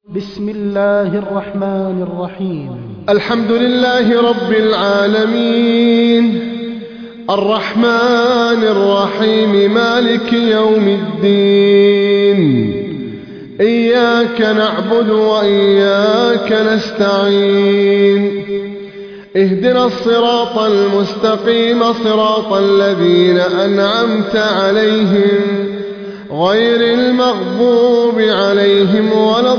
بسم الله الرحمن الرحيم. الحمد لله رب العالمين الرحمن الرحيم مالك يوم الدين. إياك نعبد وإياك نستعين. اهدنا الصراط المستقيم صراط الذين أنعمت عليهم غير المغضوب عليهم ولا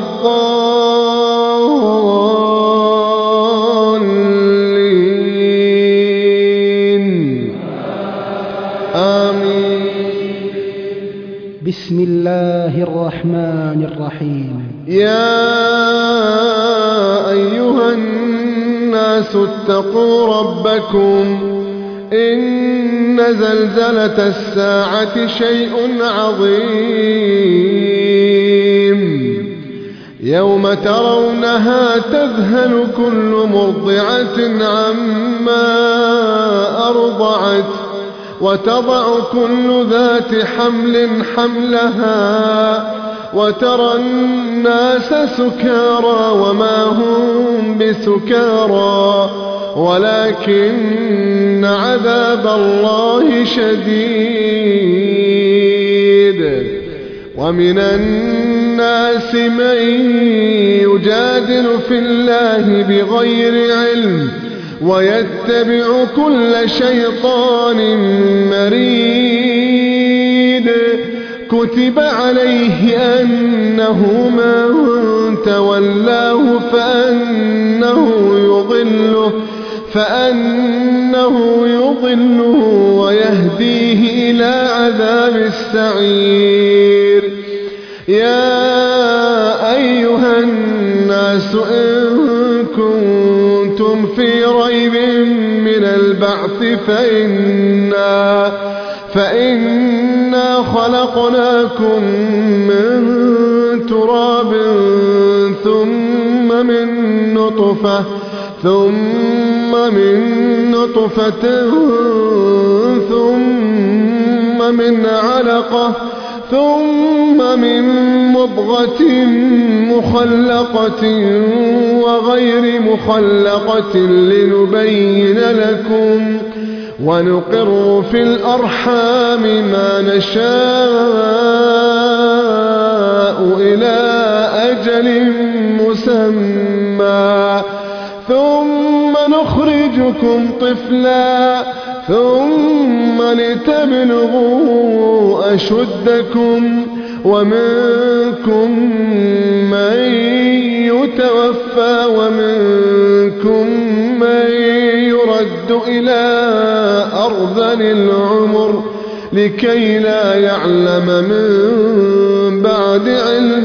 الضالين. آمين. بسم الله الرحمن الرحيم. يا أيها الناس اتقوا ربكم إن زلزلة الساعة شيء عظيم. يوم ترونها تذهل كل مرضعة عما أرضعت وتضع كل ذات حمل حملها وترى الناس سكارى وما هم بسكارى ولكن عذاب الله شديد. ومن الناس من يجادل في الله بغير علم ويتبع كل شيطان مريد. كتب عليه أنه من تولاه فأنه يضله ويهديه إلى عذاب السعير. يا أيها الناس إن كنتم في ريب من البعث فإنا خلقناكم من تراب ثم من نطفة ثم من علقة ثم من مضغة مخلقة وغير مخلقة لنبين لكم ونقر في الأرحام ما نشاء إلى أجل مسمى ثم نخرجكم طفلا ثم لتبلغوا أشدكم ومنكم من يتوفى ومنكم من يرد إلى أرذل العمر لكي لا يعلم من بعد علم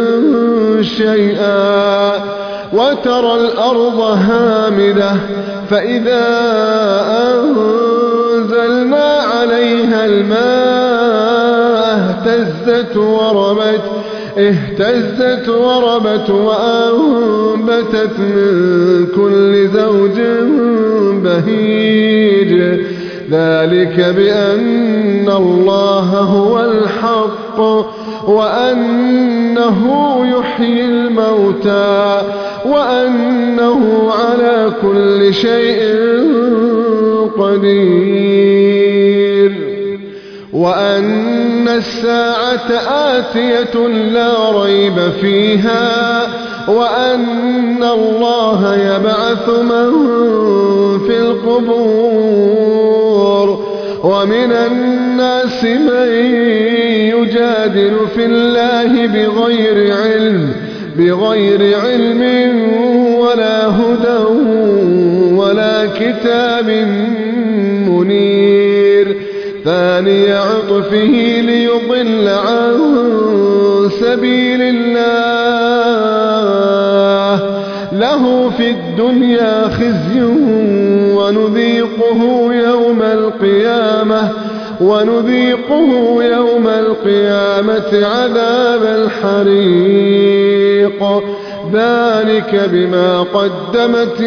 شيئا. وترى الأرض هامدة فإذا أنزلنا عليها الماء اهتزت وربت وأنبتت من كل زوج بهيج. ذلك بأن الله هو الحق وأنه يحيي الموتى وأنه على كل شيء قدير. وأن الساعة آتية لا ريب فيها وأن الله يبعث من في القبور. ومن الناس من يجادل في الله بغير علم ولا هدى ولا كتاب منير. ثاني عطفه ليضل عن سبيل الله له في الدنيا خزي ونذيقه يوم القيامة عذاب الحريق. ذلك بما قدمت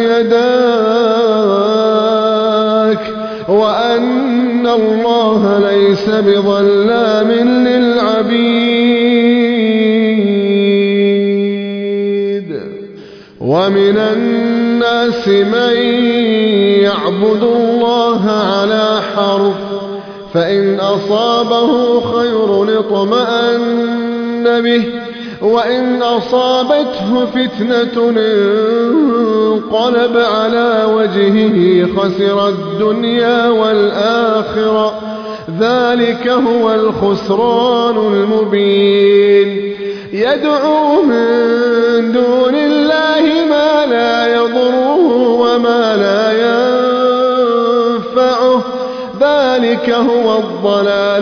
يداك وأن الله ليس بظلام. 1 العالمين. للعبيد. ومن الناس من يعبد الله على حرف فإن أصابه خير اطمأن به وإن أصابته فتنة انقلب على وجهه خسر الدنيا والآخرة ذلك هو الخسران المبين يدعو من دون الله ما لا يضره وما لا ينفعه ذلك هو الضلال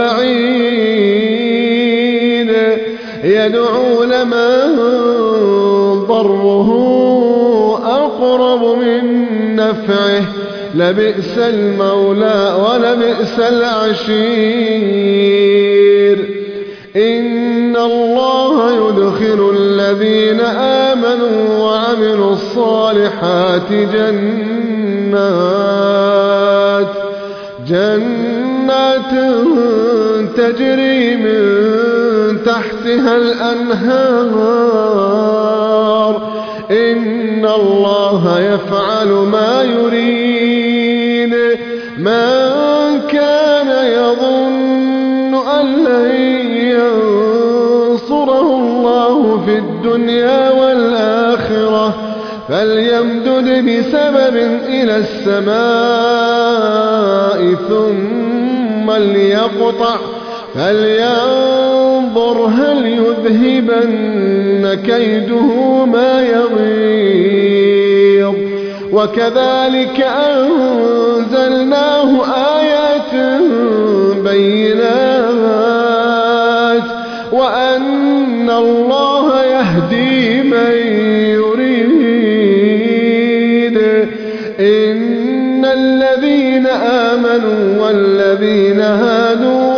البعيد يدعو لمن ضره أقرب من نفعه لبئس المولى ولبئس العشير إن الله يدخل الذين آمنوا وعملوا الصالحات جنات تجري من تحتها الأنهار إن الله يفعل ما يريد من كان يظن أن لن ينصره الله في الدنيا والآخرة فليمدد بسبب إلى السماء ثم ليقطع فلينظر هل يذهبن كيده ما يغيظ وكذلك أنزلناه آيات بينات وأن الله يهدي من يريد إن الذين آمنوا والذين هادوا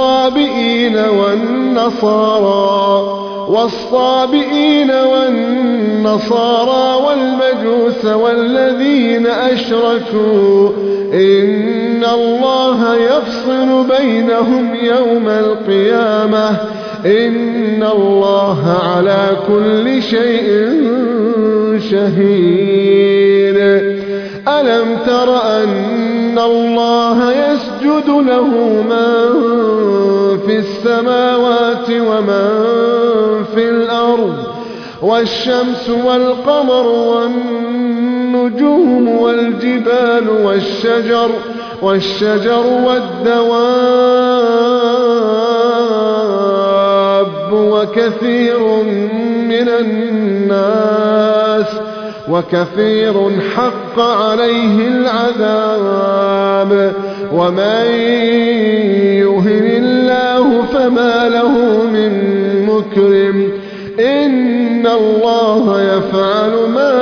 والصابئين والنصارى والمجوس والذين أشركوا إن الله يفصل بينهم يوم القيامة إن الله على كل شيء شهيد ألم تر أن الله يسجد له من في السماوات ومن في الأرض والشمس والقمر والنجوم والجبال والشجر والدواب وكثير حق عليه العذاب ومن يهن الله فما له من مكرم إن الله يفعل ما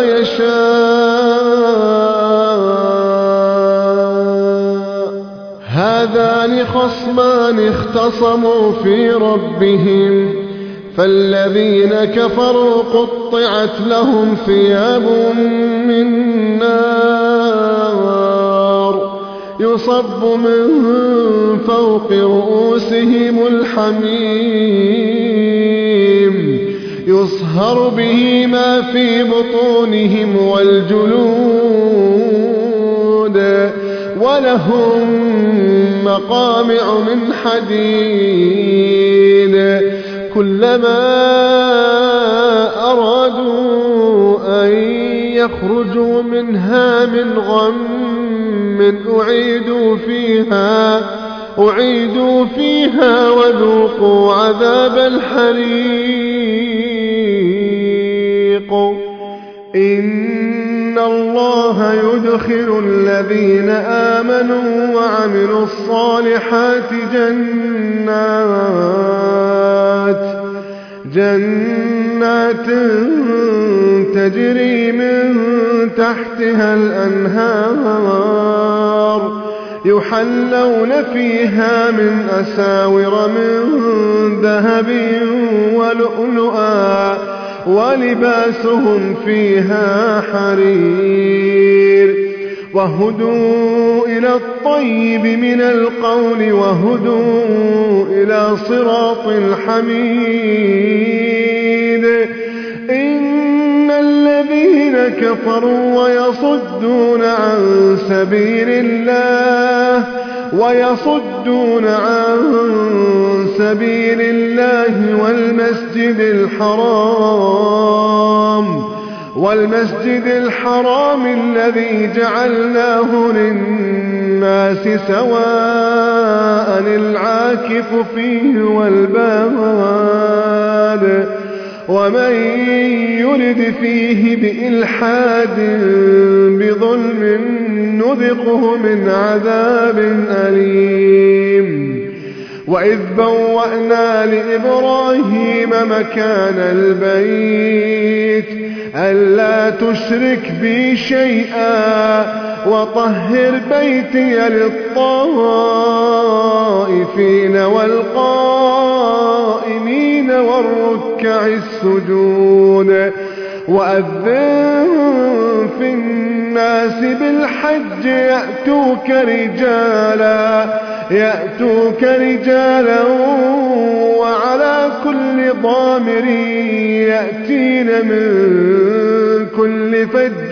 يشاء هذان خصمان اختصموا في ربهم فالذين كفروا قطعت لهم ثياب من نار يصب من فوق رؤوسهم الحميم يصهر به ما في بطونهم والجلود ولهم مقامع من حديد كلما أرادوا أن يخرجوا منها من غم أعيدوا فيها وذوقوا عذاب الحريق إن الله يدخل الذين آمنوا وعملوا الصالحات جنات تجري من تحتها الأنهار يحلون فيها من أساور من ذهب ولؤلؤا ولباسهم فيها حرير وهدوا إلى الطيب من القول وهدوا إلى صراط الحميد إن الذين كفروا ويصدون عن سبيل الله والمسجد الحرام الذي جعلناه للناس سواء العاكف فيه والباد ومن يرد فيه بإلحاد بظلم نذقه من عذاب أليم. وإذ بوأنا لإبراهيم مكان البيت ألا تشرك بي شيئا وطهر بيتي للطائفين والقائمين والركع السجود وأذن في الناس بالحج يأتوك رجالا وعلى كل ضامر يأتين من كل فج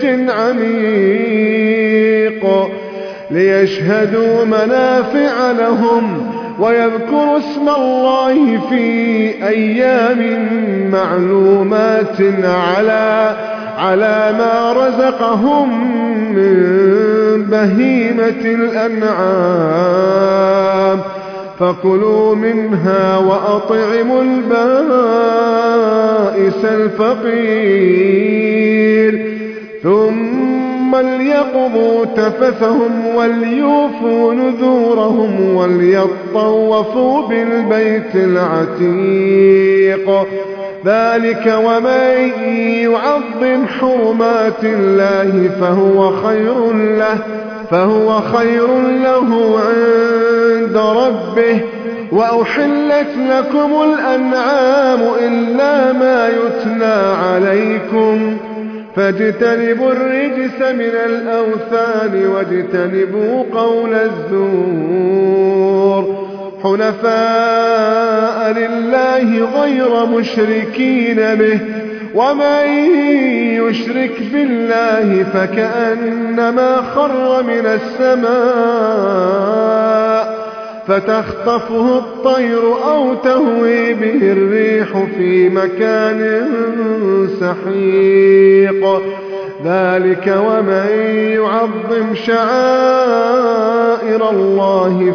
عميق ليشهدوا منافع لهم ويذكروا اسم الله في أيام معلومات على ما رزقهم من بهيمة الأنعام فكلوا منها وأطعموا البائس الفقير ثم ليقضوا تفثهم وليوفوا نذورهم وليطوفوا بالبيت العتيق ذلك ومن يعظم حرمات الله فهو خير له عند ربه وأحلت لكم الأنعام إلا ما يتلى عليكم فاجتنبوا الرجس من الأوثان واجتنبوا قول الزور حنفاء لله غير مشركين به ومن يشرك بالله فكأنما خر من السماء فتخطفه الطير أو تهوي به الريح في مكان سحيق ذلك ومن يعظم شعائر الله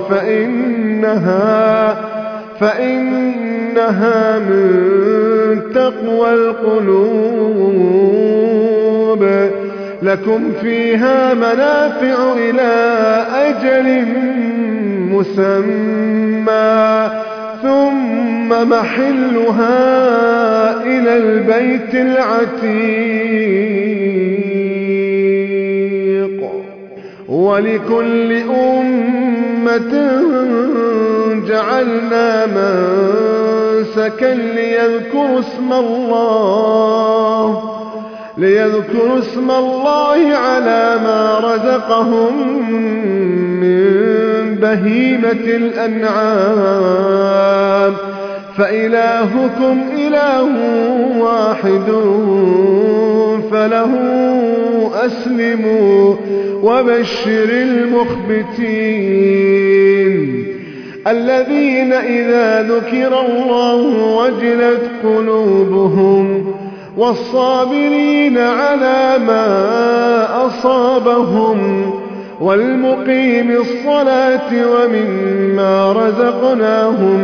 فإنها من تقوى القلوب لكم فيها منافع إلى أجل مسمى ثم محلها إلى البيت العتيق ولكل أمة جعلنا منسكا ليذكروا اسم الله على ما رزقهم من بهيمة الأنعام فإلهكم إله واحد فله أسلموا وبشر المخبتين الذين إذا ذكر الله وجلت قلوبهم والصابرين على ما أصابهم والمقيم الصلاة ومما رزقناهم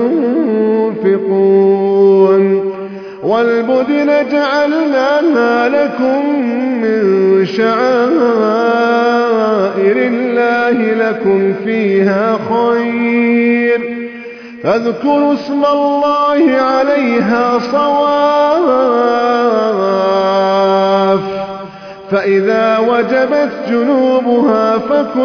ينفقون والبدن جعلناها لكم من شعائر الله لكم فيها خير فاذكروا اسم الله عليها صواف فإذا وجبت جنوبها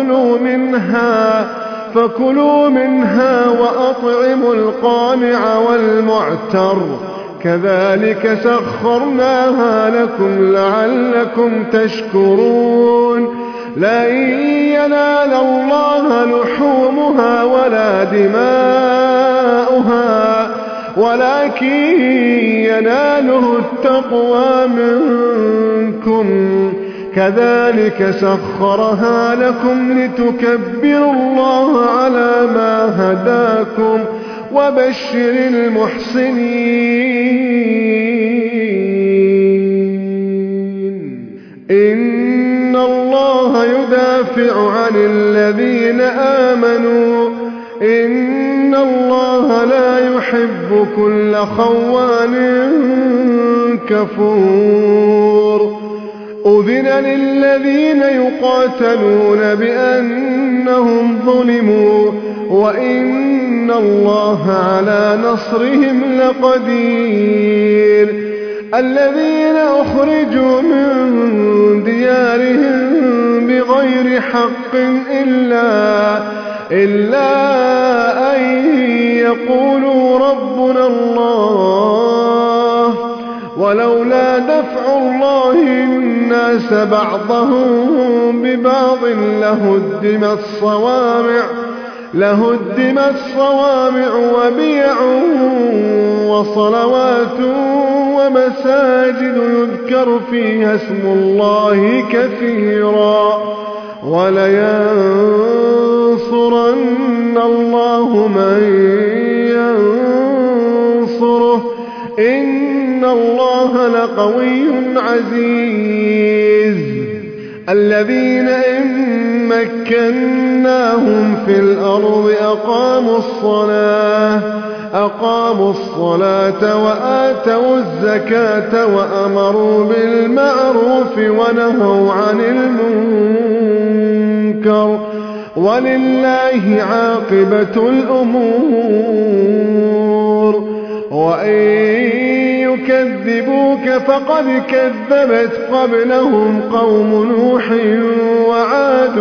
فكلوا منها وأطعموا القانع والمعتر كذلك سخرناها لكم لعلكم تشكرون لن ينال الله لحومها ولا دماؤها ولكن يناله التقوى منكم. كذلك سخرها لكم لتكبروا الله على ما هداكم وبشر المحسنين. إن الله يدافع عن الذين آمنوا إن الله لا يحب كل خوان كفور. أذن للذين يقاتلون بأنهم ظلموا وإن الله على نصرهم لقدير. الذين أخرجوا من ديارهم بغير حق إلا أن يقولوا ربنا الله ولولا دفع الله الناس بعضهم ببعض لهدمت صوامع وبيع وصلوات ومساجد يذكر فيها اسم الله كثيرا ولينصرن الله من ينصره إن الله لقوي عزيز. الذين إن مكناهم في الأرض أقاموا الصلاة وآتوا الزكاة وأمروا بالمعروف ونهوا عن المنكر ولله عاقبة الأمور. وإن يكذبوك فقد كذبت قبلهم قوم نوح وعاد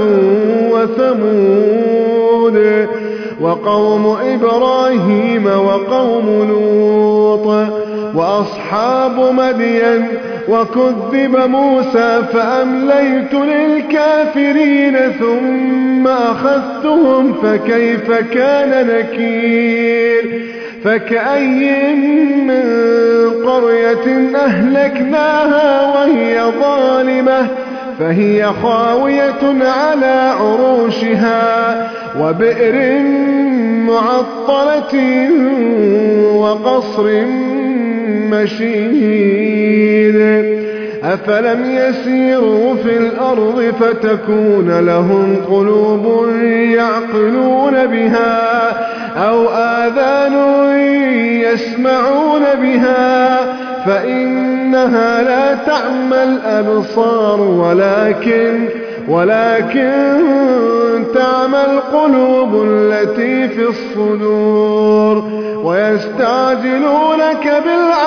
وثمود وقوم إبراهيم وقوم لوط وأصحاب مدين وكذب موسى فأمليت للكافرين ثم أخذتهم فكيف كان نكير. فكأي من قرية أهلكناها وهي ظالمة فهي خاوية على عروشها وبئر معطلة وقصر مشيد. أفلم يسيروا في الأرض فتكون لهم قلوب يعقلون بها أو آذان يسمعون بها فإنها لا تعمى الأبصار ولكن تعمى القلوب التي في الصدور. ويستعجلونك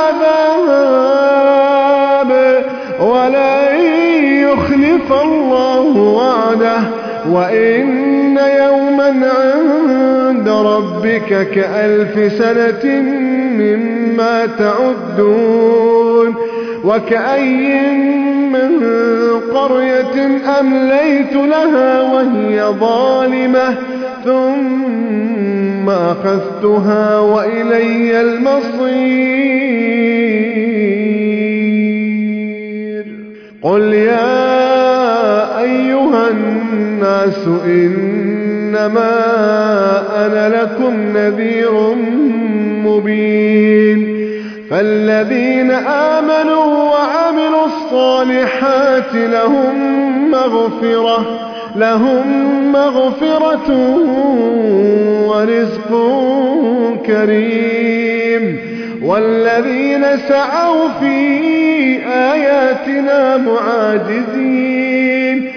بالعذاب ولن يخلف الله وعده وإن يوما عند ربك كألف سنة مما تعدون. وكأي من قرية أمليت لها وهي ظالمة ثم أخذتها وإلي المصير. قل يا أيها الناس إنما أنا لكم نذير مبين. فالذين آمنوا وعملوا الصالحات لهم مغفرة ورزق كريم. والذين سعوا في آياتنا معاجزين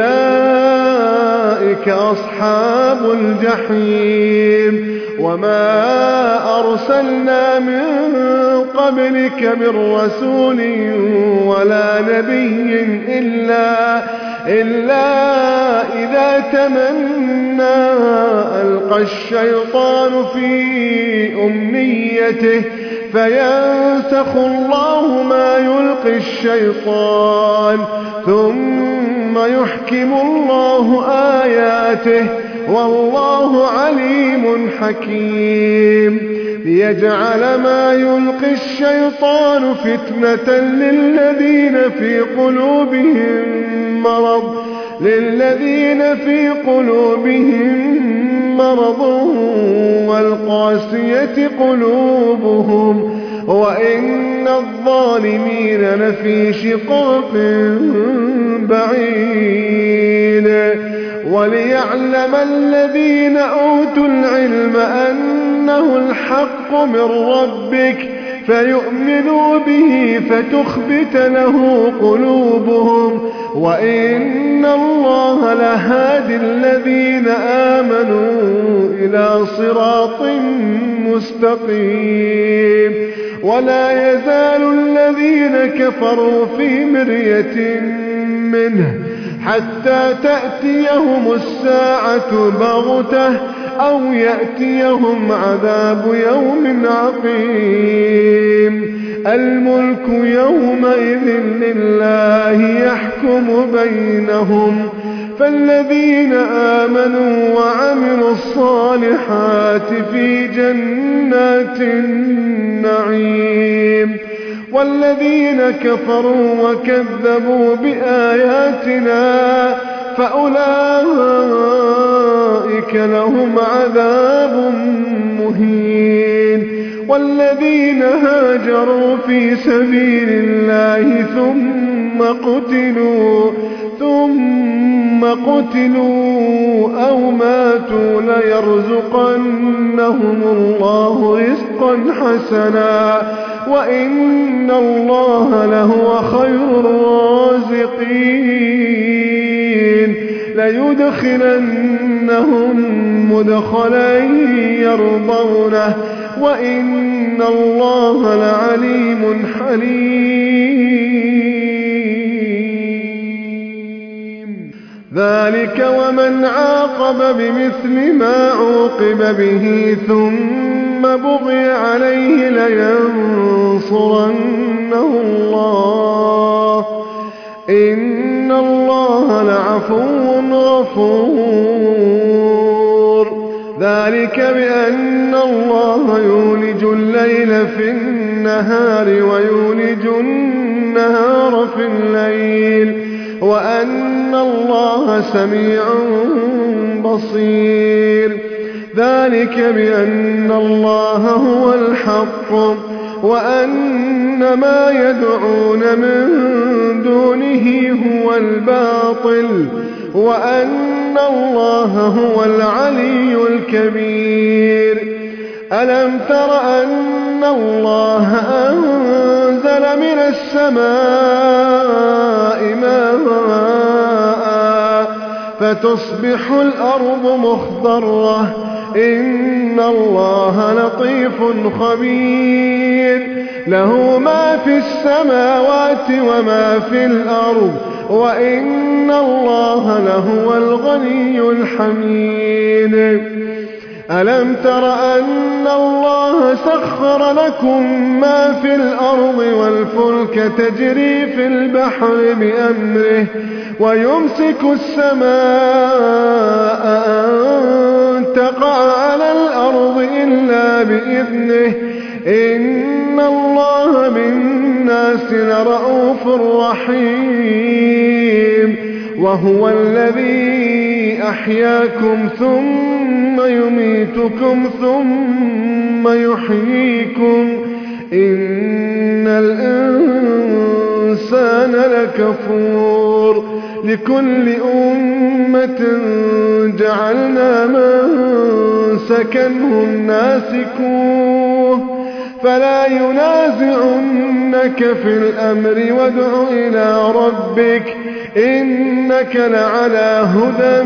أولئك أصحاب الجحيم. وما أرسلنا من قبلك من رسول ولا نبي إلا إذا تمنى ألقى الشيطان في أمنيته فينسخ الله ما يلقي الشيطان ثم يحكم الله آياته والله عليم حكيم. ليجعل ما يلقي الشيطان فتنة للذين في قلوبهم مرض والقاسية قلوبهم وإن الظالمين لفي شقاق بعيد. وليعلم الذين أوتوا العلم أنه الحق من ربك فيؤمنوا به فتخبت له قلوبهم وإن الله لهادي الذين آمنوا إلى صراط مستقيم. ولا يزال الذين كفروا في مرية منه حتى تأتيهم الساعة بغتة أو يأتيهم عذاب يوم عقيم. الملك يومئذ لله يحكم بينهم فالذين آمنوا وعملوا الصالحات في جنات النعيم والذين كفروا وكذبوا بآياتنا فأولئك لهم عذاب مهين. والذين هاجروا في سبيل الله ثم قتلوا أو ماتوا ليرزقنهم الله رزقا حسنا وإن الله لهو خير الرازقين. ليدخلنهم مدخلا يرضونه وإن الله لعليم حليم. ذلك ومن عاقب بمثل ما عوقب به ثم بغي عليه لينصرنه الله إن الله لعفو غفور. ذلك بأن الله يولج الليل في النهار ويولج النهار في الليل وأن الله سميع بصير. ذلك بأن الله هو الحق وأن ما يدعون من دونه هو الباطل وأن الله هو العلي الكبير. ألم تر أن الله أنزل من السماء ماء فتصبح الأرض مخضرة إن الله لطيف خبير. له ما في السماوات وما في الأرض وإن الله لهو الغني الحميد. ألم تر أن الله سخر لكم ما في الأرض والفلك تجري في البحر بأمره ويمسك السماء أن تقع على الأرض إلا بإذنه إن الله بالناس لرؤوف رحيم. وهو الذي أحياكم ثم يميتكم ثم يحييكم إن الإنسان لكفور. لكل أمة جعلنا منسكا هم ناسكوه فلا ينازعنك في الأمر وادع إلى ربك إنك لعلى هدى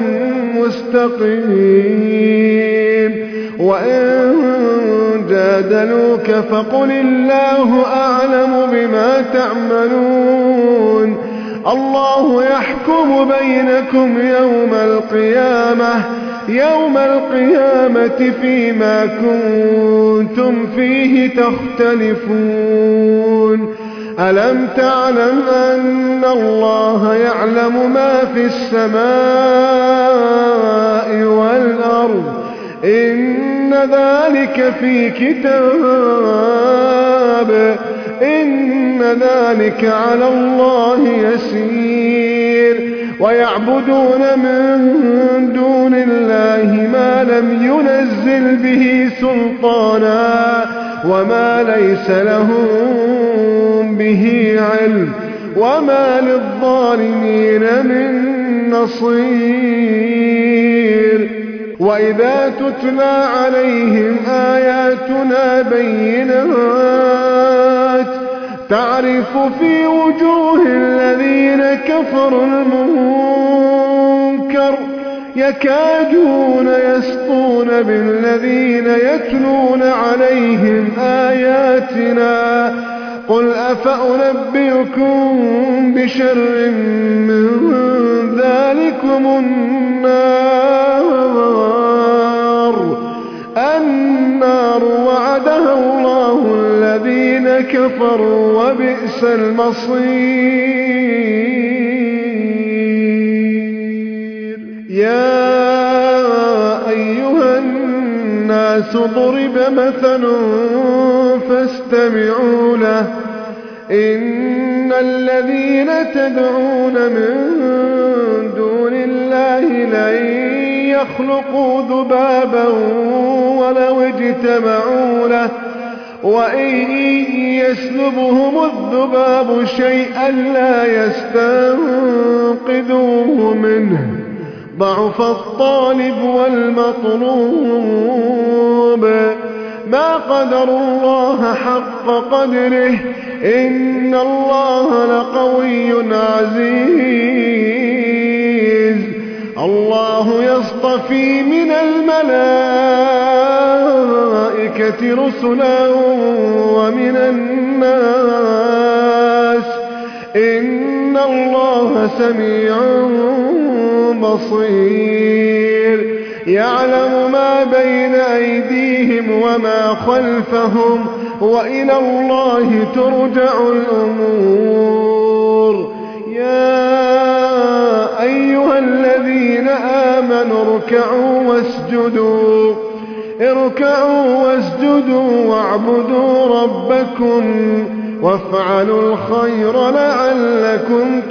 مستقيم. وإن جادلوك فقل الله أعلم بما تعملون. الله يحكم بينكم يوم القيامة فيما كنتم فيه تختلفون. ألم تعلم أن الله يعلم ما في السماء والأرض إن ذلك في كتاب إن ذلك على الله يسير ويعبدون من دون الله ما لم ينزل به سلطانا وما ليس لهم به علم وما للظالمين من نصير وإذا تتلى عليهم آياتنا بينات تعرف في وجوه الذين كفروا المنكر يكادون يسطون بالذين يتلون عليهم آياتنا قل أفأنبئكم بشر من ذلكم النار وعدها الله الذين كفروا وبئس المصير يا أيها الناس ضرب مثل فاستمعوا له إن الذين تدعون من دون الله لن يخلقوا ذبابا ولو اجتمعوا له وإن يسلبهم الذباب شيئا لا يستنقذوه منه ضعف الطالب والمطلوب ما قدر الله حق قدره إن الله لقوي عزيز الله يصطفي من الملائكة رسلا ومن الناس إن الله سميع بصير يعلم ما بين أيديهم وما خلفهم وإلى الله ترجع الأمور يا أيها الذين آمنوا اركعوا واسجدوا واعبدوا ربكم وافعلوا الخير لعلكم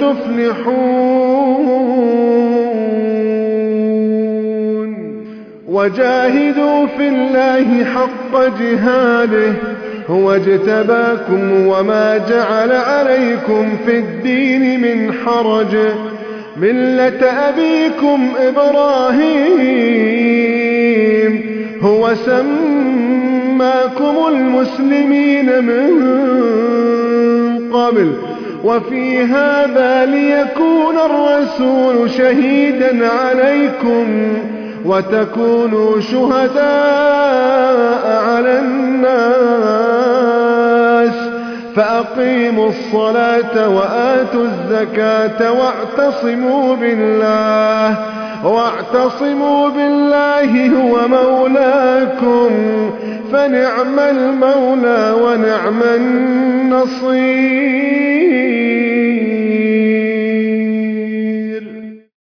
تفلحون وجاهدوا في الله حق جهاده هو اجتباكم وما جعل عليكم في الدين من حرج ملة أبيكم إبراهيم هو سماكم المسلمين من قبل وفي هذا ليكون الرسول شهيدا عليكم وتكونوا شهداء على الناس فأقيموا الصلاة وآتوا الزكاة واعتصموا بالله هو مولاكم فنعم المولى ونعم النصير